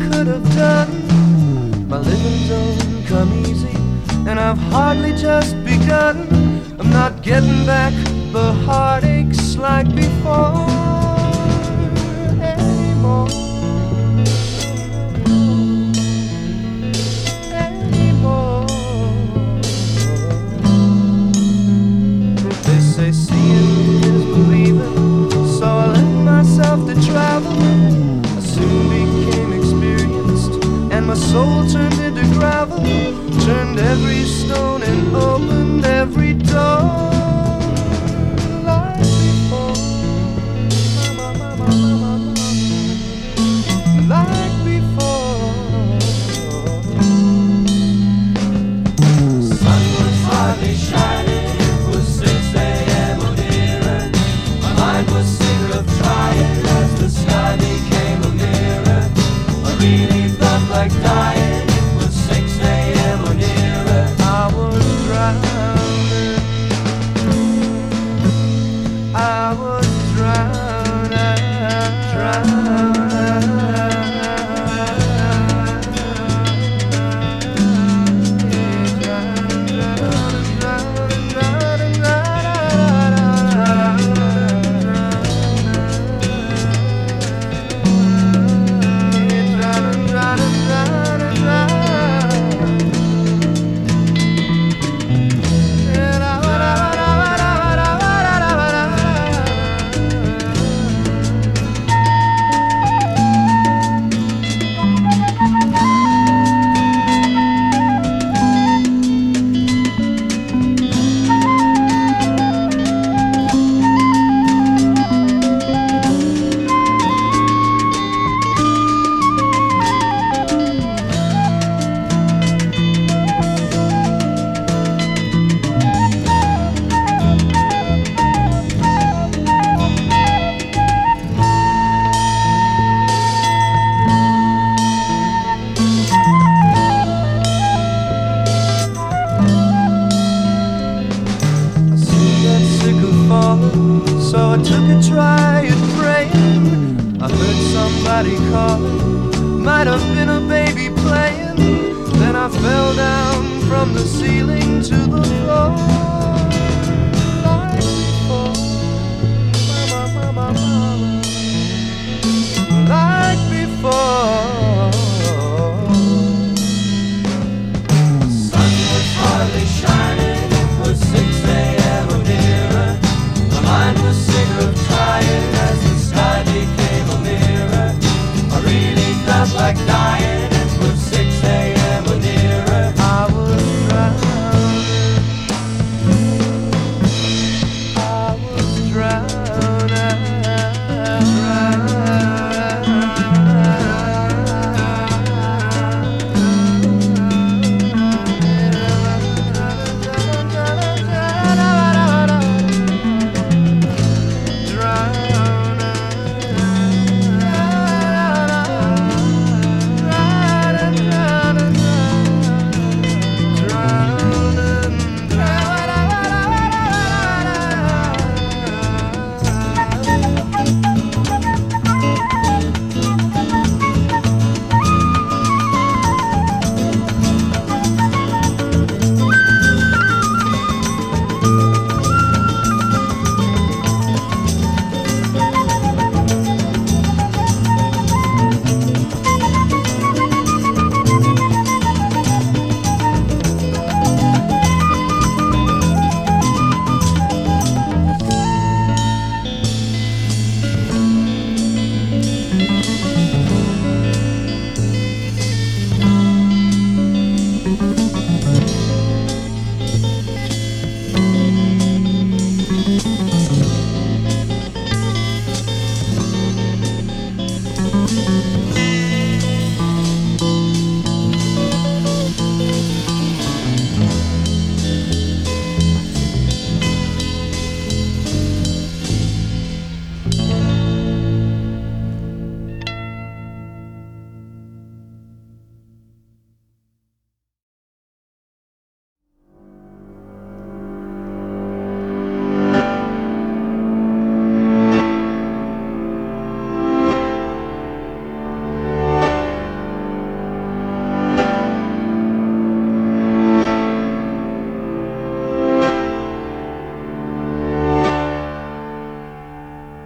could have done. My living don't come easy, and I've hardly just begun. I'm not getting back the heartaches like before anymore. They say seeing is believing, so I let myself to travel. I soon became experienced, and my soul turned into gravel. Turned every stone and opened every door like before. Like before. Sun was hardly shining. It was 6 a.m. or nearer. My mind was sick of trying as the sky became a mirror. I really felt like dying. It was 6 a.m. or nearer. I was drowning. I was drowning. Drowning. So I took a try at praying. I heard somebody calling, might have been a baby playing. Then I fell down from the ceiling to the floor like before. Like before. The sun was hardly shining. It was 6 a.m. or nearer. My mind was sick of trying as the sky became a mirror. I really felt like dying.